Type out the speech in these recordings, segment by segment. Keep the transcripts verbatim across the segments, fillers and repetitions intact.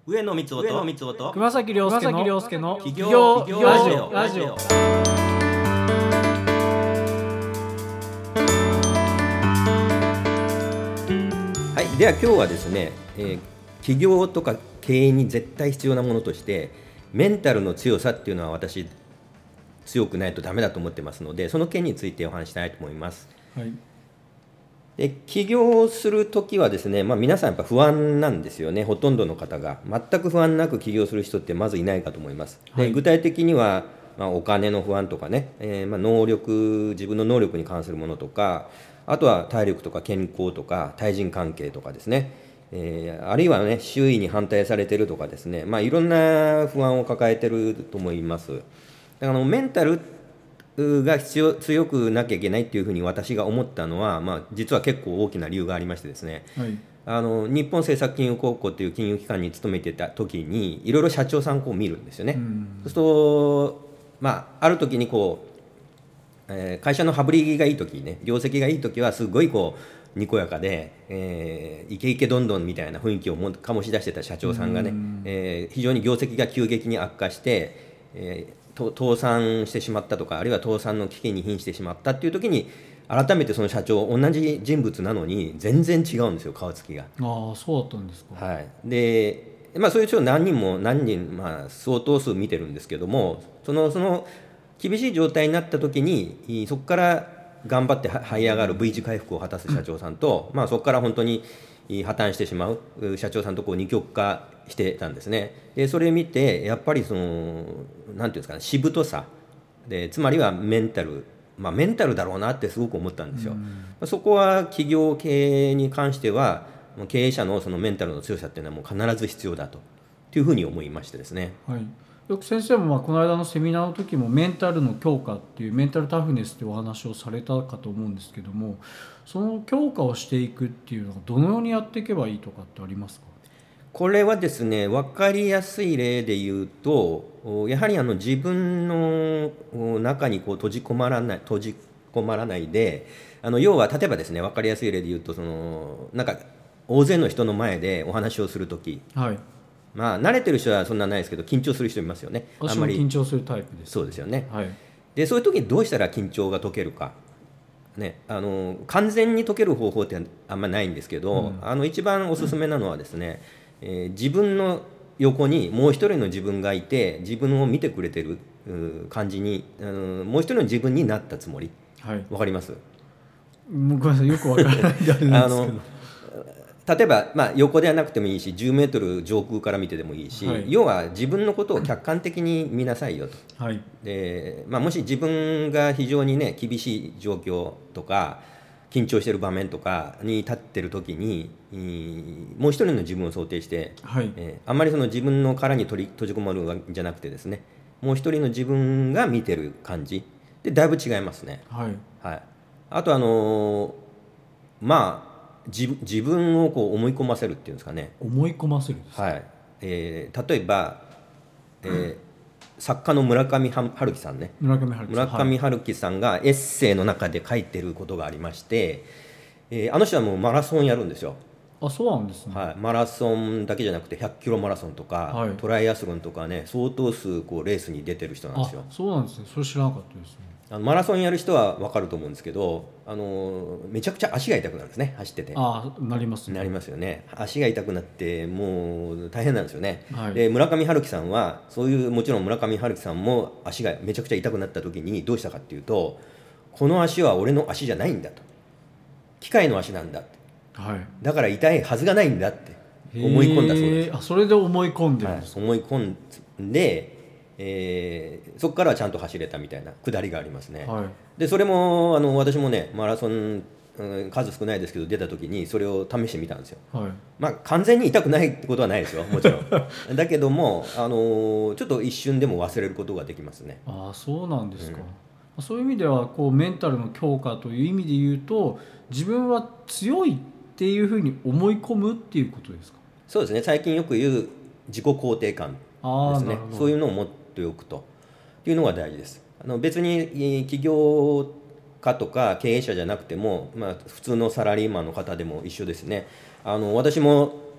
上野光上野雄光雄と熊崎亮介の企業業企業ラジオラジオラジオ。 はい、では今日はですね、えー企業とか経営に絶対必要なものとしてメンタルの強さっていうのは私強くないとダメだと思ってますので、その件についてお話したいと思います。 はいで起業するときはですね、まあ、皆さんやっぱ不安なんですよね。ほとんどの方が全く不安なく起業する人ってまずいないかと思います。ではい具体的には、まあ、お金の不安とかね、えーまあ、能力自分の能力に関するものとか、あとは体力とか健康とか対人関係とかですね、えーあるいはね周囲に反対されてるとかですね、まあ、いろんな不安を抱えてると思います。だからあのメンタルが必要強くなきゃいけないっていうふうに私が思ったのは、まあ、実は結構大きな理由がありましてですね、 はいあの日本政策金融高校という金融機関に勤めてた時にいろいろ社長さんをこう見るんですよね。 うんそうすると、まあ、ある時にこう、えー会社の羽振りがいい時ね、業績がいい時はすごいこうにこやかで、えーイケイケどんどんみたいな雰囲気をも醸し出してた社長さんがね、 うんえー非常に業績が急激に悪化して、えーと倒産してしまったとか、あるいは倒産の危機に瀕してしまったっていう時に改めてその社長同じ人物なのに全然違うんですよ、顔つきが。 ああそうだったんですか。 はい、で、まあ、そういう人を何人も何人、まあ、相当数見てるんですけども、そのその厳しい状態になった時にそこから頑張っては這い上がる V 字回復を果たす社長さんと、まあ、そこから本当に破綻してしまう社長さんとこう二極化してたんですね。でそれ見てやっぱりそのなんていうんですかね、しぶとさで、つまりはメンタル、まあ、メンタルだろうなってすごく思ったんですよ。そこは企業経営に関しては経営者のそのメンタルの強さっていうのはもう必ず必要だとというふうに思いましてですね。 はい、よく先生もまあこの間のセミナーの時もメンタルの強化っていうメンタルタフネスっていうお話をされたかと思うんですけども、その強化をしていくっていうのはどのようにやっていけばいいとかってありますか？ これはですね、分かりやすい例で言うと、おやはりあの自分のお中にこう閉じ込まらない閉じ込まらないで、あの要は例えばですね、分かりやすい例で言うと、そのなんか大勢の人の前でお話をするとき、 はいまあ慣れてる人はそんなないですけど緊張する人いますよね。あ私もんまり緊張するタイプです。 そうですよね。 はいでそういう時にどうしたら緊張が解けるか、ね、あの完全に解ける方法ってあんまないんですけど、 うんあの一番おすすめなのはですね、えー自分の横にもう一人の自分がいて自分を見てくれてるうー感じに、うんもう一人の自分になったつもり。 はいわかります？ もうごめんなさい、よくわからないんであれなんですけど例えば、まあ、横ではなくてもいいしじゅうメートル上空から見てでもいいし、 はい要は自分のことを客観的に見なさいよと。 はいで、まあ、もし自分が非常にね厳しい状況とか緊張している場面とかに立ってる時にいーもう一人の自分を想定して、 はいえーあんまりその自分の殻に取り閉じこもるんじゃなくてですね、もう一人の自分が見てる感じでだいぶ違いますね。 はいはい、あとあのーまあ自自分をこう思い込ませるっていうんですかね。 思い込ませるんです。 はい、えー例えば、えー作家の村上春樹さんね、 村上春樹さん村上春樹さんがエッセイの中で書いてることがありまして、えーあの人はもうマラソンやるんですよ。 はい、あそうなんですね。 はい、マラソンだけじゃなくてひゃっキロマラソンとか、 はいトライアスロンとかね、相当数こうレースに出てる人なんですよ。 あそうなんですね。それ知らなかったですね。 あのマラソンやる人は分かると思うんですけど、あのめちゃくちゃ足が痛くなるんですね、走ってて。 あなりますね。 なりますよね。足が痛くなってもう大変なんですよね。 はいで村上春樹さんはそういう、もちろん村上春樹さんも足がめちゃくちゃ痛くなった時にどうしたかっていうと、この足は俺の足じゃないんだと、機械の足なんだって、 はいだから痛いはずがないんだって思い込んだそうです。 へーあそれで思い込んでるんはいです、 思い込んで、えーそこからはちゃんと走れたみたいなくだりがありますね。 はいでそれもあの私もねマラソン、うん数少ないですけど出た時にそれを試してみたんですよ。 はいまあ完全に痛くないってことはないですよ、もちろんだけども、あのーちょっと一瞬でも忘れることができますね。 ああそうなんですか、そういう意味ではこうメンタルの強化という意味で言うと自分は強いっていうふうに思い込むっていうことですか？ そうですね、最近よく言う自己肯定感ですねああなるほ。ど。 そういうのを持っておくというのが大事です。あの別にえー起業家とか経営者じゃなくても、まあ、普通のサラリーマンの方でも一緒ですね。あの私も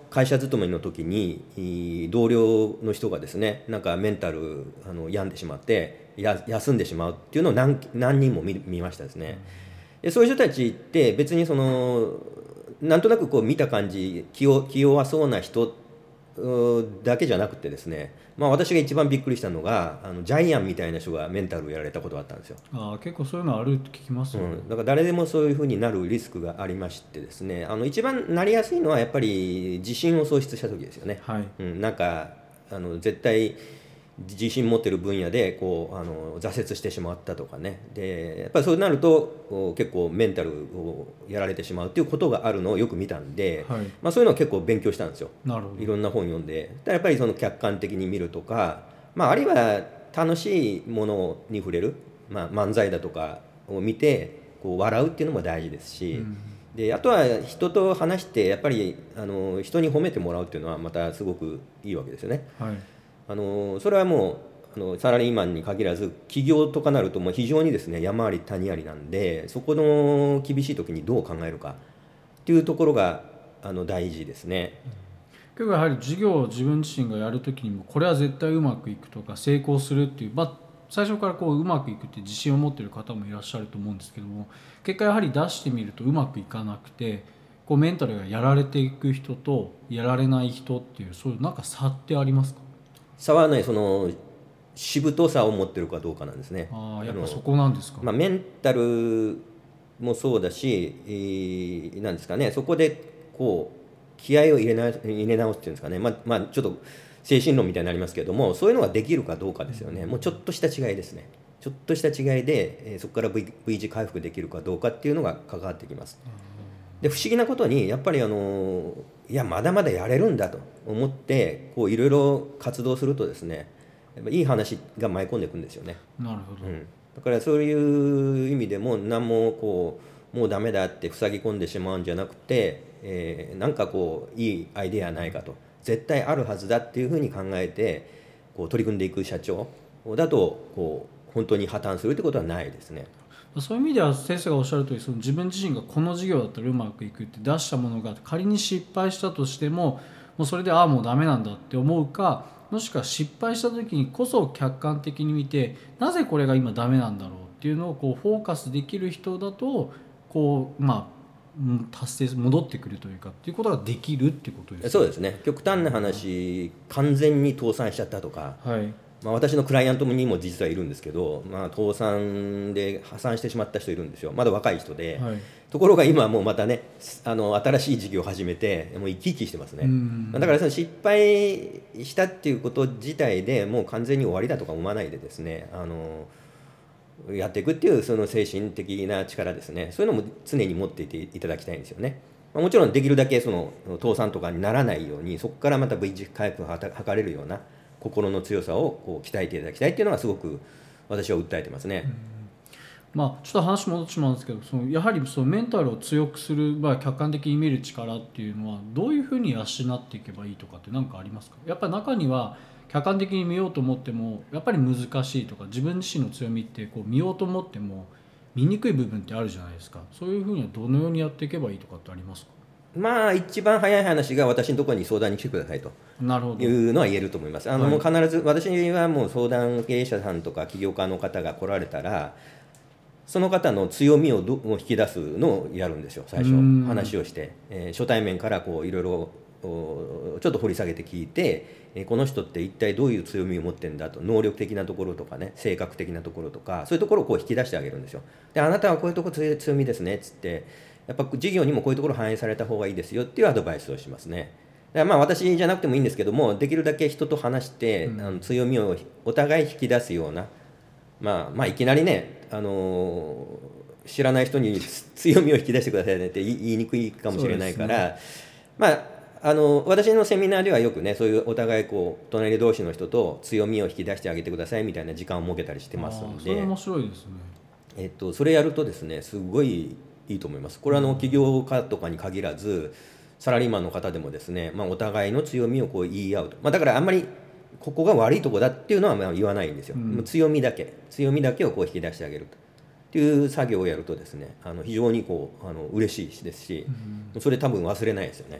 会社勤めの時に同僚の人がですねなんかメンタルあの病んでしまってや休んでしまうっていうのを 何, 何人も 見, 見ましたですね。でそういう人たちって別にそのなんとなくこう見た感じ気を気弱そうな人だけじゃなくてですね、まあ、私が一番びっくりしたのがあのジャイアンみたいな人がメンタルをやられたことがあったんですよ。 あ結構そういうのあるって聞きますよね、 うん、だから誰でもそういうふうになるリスクがありましてですね、あの一番なりやすいのはやっぱり自信を喪失した時ですよね、 はいうん、なんかあの絶対自信持ってる分野でこうあの挫折してしまったとかね、でやっぱりそうなると結構メンタルをやられてしまうっていうことがあるのをよく見たんで、 はいまあ、そういうのを結構勉強したんですよ。 なるほどいろんな本読んで、やっぱりその客観的に見るとか、まあ、あるいは楽しいものに触れる、まあ、漫才だとかを見てこう笑うっていうのも大事ですし、うん、であとは人と話してやっぱりあの人に褒めてもらうっていうのはまたすごくいいわけですよね。 はい、 あのそれはもうあのサラリーマンに限らず起業とかなるともう非常にですね山あり谷ありなんで、そこの厳しい時にどう考えるかっていうところがあの大事ですね。 結構やはり事業を自分自身がやるときにもこれは絶対うまくいくとか成功するっていう、まあ、最初からこううまくいくって自信を持っている方もいらっしゃると思うんですけども、結果やはり出してみるとうまくいかなくてこうメンタルがやられていく人とやられない人っていう、そういうなんか差ってありますか？ 差はね、そのしぶとさを持ってるかどうかなんですね。 ああ、やっぱそこなんですか。 まあ、メンタルもそうだし、えー、なんですかね、そこでこう気合を入れな入れ直すっていうんですかね、まあ、まあちょっと精神論みたいになりますけれども、そういうのができるかどうかですよね。もうちょっとした違いですね。ちょっとした違いで、えー、そこから V, V 字回復できるかどうかっていうのが関わってきます。で不思議なことにやっぱりあのいやまだまだやれるんだと思ってこういろいろ活動するとですね、やっぱいい話が舞い込んでいくんですよね。 なるほど、 うん、だからそういう意味でも何もこうもうダメだって塞ぎ込んでしまうんじゃなくて、えー、なんかこういいアイデアないかと、絶対あるはずだっていうふうに考えてこう取り組んでいく社長だとこう本当に破綻するってことはないですね。 そういう意味では先生がおっしゃる通り、その自分自身がこの事業だったらうまくいくって出したものが仮に失敗したとしても、もうそれでああもうダメなんだって思うか、もしくは失敗した時にこそ客観的に見てなぜこれが今ダメなんだろうっていうのをこうフォーカスできる人だとこうまあ達成戻ってくるというかっていうことができるっていうことですね。 そうですね。極端な話、完全に倒産しちゃったとか、 はい、 まあ、私のクライアントにも実はいるんですけど、まあ、倒産で破産してしまった人いるんですよ。まだ若い人で、はい、ところが今はもうまたねあの新しい事業を始めてもう生き生きしてますね。だからその失敗したっていうこと自体でもう完全に終わりだとか思わないでですね、あのやっていくっていうその精神的な力ですね、そういうのも常に持っていていただきたいんですよね。まあ、もちろんできるだけその倒産とかにならないようにそこからまた V 字回復を図れるような心の強さをこう鍛えていただきたいっていうのがすごく私は訴えてますね。 うん、まあ、ちょっと話戻ってしまうんですけど、そのやはりそのメンタルを強くする、まあ、客観的に見る力っていうのはどういうふうに養っていけばいいとかって何かありますか？やっぱり中には客観的に見ようと思ってもやっぱり難しいとか、自分自身の強みってこう見ようと思っても見にくい部分ってあるじゃないですか。そういうふうにはどのようにやっていけばいいとかってありますか？ まあ一番早い話が私のところに相談に来てくださいというのは言えると思います。あのもう必ず私はもう相談経営者さんとか起業家の方が来られたらその方の強みをど引き出すのをやるんですよ。最初話をして、えー、初対面からこういろいろちょっと掘り下げて聞いて、えー、この人って一体どういう強みを持ってるんだと、能力的なところとかね、性格的なところとかそういうところをこう引き出してあげるんですよ。であなたはこういうところ強みですねっつって、やっぱ事業にもこういうところ反映された方がいいですよっていうアドバイスをしますね。だからまあ私じゃなくてもいいんですけども、できるだけ人と話して、うん、あの強みをお互い引き出すような、まあ、まあいきなりね、あのー、知らない人に強みを引き出してくださいねって言いにくいかもしれないから、ね、まああの私のセミナーではよくねそういうお互いこう隣同士の人と強みを引き出してあげてくださいみたいな時間を設けたりしてますので、 それ面白いですね。 えっと、それやるとですねすごいいいと思います。これはあの起業家とかに限らずサラリーマンの方でもですね、まあ、お互いの強みをこう言い合うと、まあ、だからあんまりここが悪いとこだっていうのはまあ言わないんですよ、うん、強みだけ強みだけをこう引き出してあげるとっていう作業をやるとですね、あの非常にこうあの嬉しいですし、うん、それ多分忘れないですよね。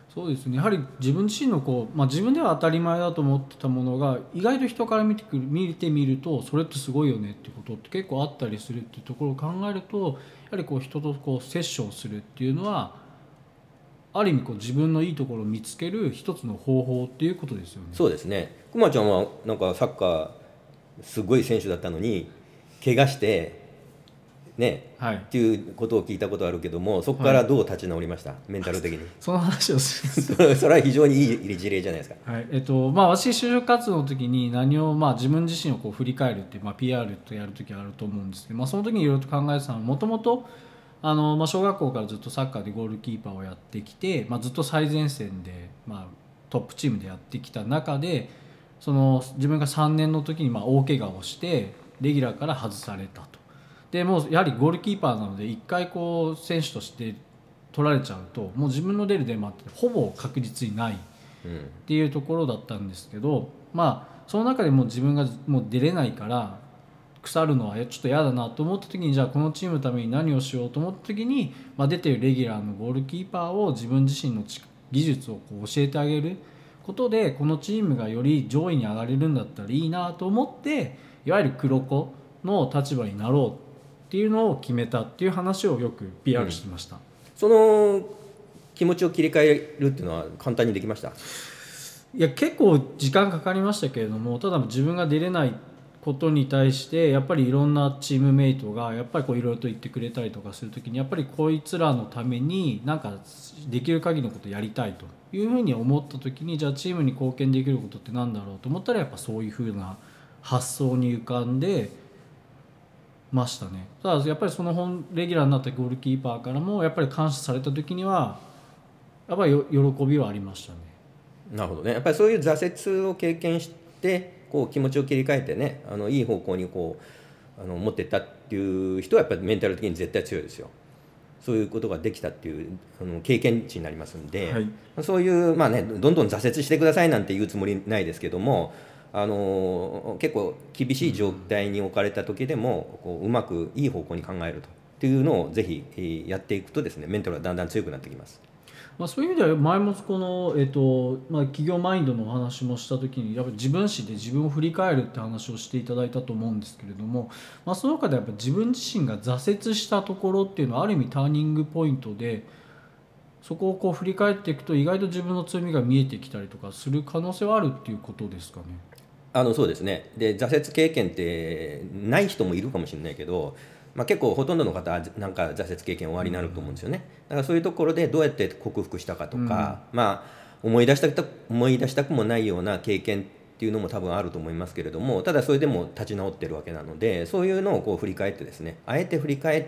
そうですね、やはり自分自身のこう、まあ、自分では当たり前だと思ってたものが意外と人から見てくる見てみるとそれってすごいよねっていうことって結構あったりするっていうところを考えると、やはりこう人とこうセッションするっていうのはある意味こう自分のいいところを見つける一つの方法っていうことですよね。 そうですね。くまちゃんはなんかサッカーすごい選手だったのに怪我してね、 はい、 っていうことを聞いたことあるけども、そこからどう立ち直りました、はい、メンタル的に。 その話をするそれは非常にいい事例じゃないですか。 はい、えっとまあ、私就職活動の時に何を、まあ、自分自身をこう振り返るっていう、まあ、ピーアール とやる時あると思うんですけど、まあ、その時にいろいろと考えてたのはもともとあの、まあ、小学校からずっとサッカーでゴールキーパーをやってきて、まあ、ずっと最前線で、まあ、トップチームでやってきた中でその自分がさんねんの時にまあ大怪我をしてレギュラーから外されたと。でもうやはりゴールキーパーなのでいっかいこう選手として取られちゃうともう自分の出る出番ってほぼ確実にないっていうところだったんですけど、まあその中でもう自分がもう出れないから腐るのはちょっと嫌だなと思った時にじゃあこのチームのために何をしようと思った時に、まあ、出てるレギュラーのゴールキーパーを自分自身の技術をこう教えてあげることでこのチームがより上位に上がれるんだったらいいなと思っていわゆる黒子の立場になろうっていうのを決めたっていう話をよく ピーアール してました、うん、 その気持ちを切り替えるっていうのは簡単にできました？ いや結構時間かかりましたけれども、ただ自分が出れないことに対してやっぱりいろんなチームメイトがやっぱりこういろいろと言ってくれたりとかするときにやっぱりこいつらのためになんかできる限りのことをやりたいというふうに思ったときにじゃあチームに貢献できることってなんだろうと思ったらやっぱそういうふうな発想に浮かんでましたね。ただやっぱりその本レギュラーになったゴールキーパーからもやっぱり感謝された時にはやっぱり喜びはありましたね。 なるほどね。やっぱりそういう挫折を経験してこう気持ちを切り替えてね、あのいい方向にこうあの持っていったっていう人はやっぱりメンタル的に絶対強いですよ。そういうことができたっていうあの経験値になりますんで、はい、そういうまあねどんどん挫折してくださいなんて言うつもりないですけども、あの結構厳しい状態に置かれた時でもこううまくいい方向に考えるとっていうのをぜひやっていくとですね、メンタルがだんだん強くなってきます。 まあ、そういう意味では前もこの、えっとまあ、企業マインドのお話もした時にやっぱり自分史で自分を振り返るって話をしていただいたと思うんですけれども、まあ、その中でやっぱ自分自身が挫折したところっていうのはある意味ターニングポイントで、そこをこう振り返っていくと意外と自分の強みが見えてきたりとかする可能性はあるっていうことですかね。 あのそうですね。で挫折経験ってない人もいるかもしれないけど、まあ、結構ほとんどの方はなんか挫折経験終わりになると思うんですよね。だからそういうところでどうやって克服したかとか、うん、まあ思い出したく思い出したくもないような経験っていうのも多分あると思いますけれども、ただそれでも立ち直ってるわけなので、そういうのをこう振り返ってですね、あえて振り返って、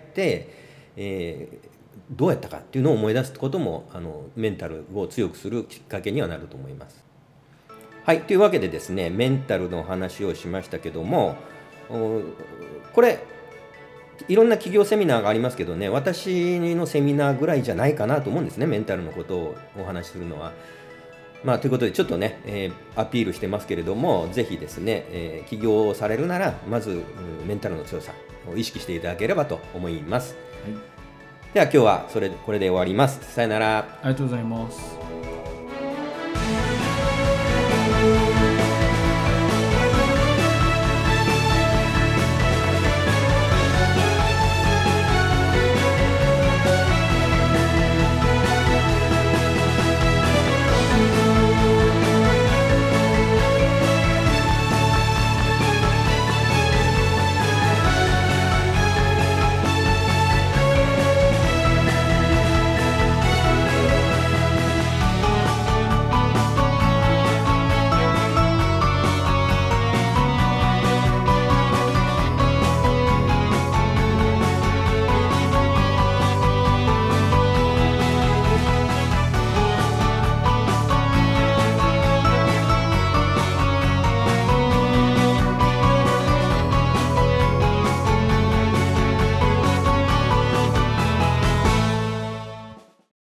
えー、どうやったかっていうのを思い出すこともあのメンタルを強くするきっかけにはなると思います。はい、というわけでですね、メンタルの話をしましたけども、これいろんな企業セミナーがありますけどね、私のセミナーぐらいじゃないかなと思うんですね、メンタルのことをお話しするのは。まあ、ということでちょっとね、えー、アピールしてますけれども、ぜひですね、えー、起業をされるならまず、うん、メンタルの強さを意識していただければと思います。はい、では今日はそれこれで終わります。さよなら。 ありがとうございます。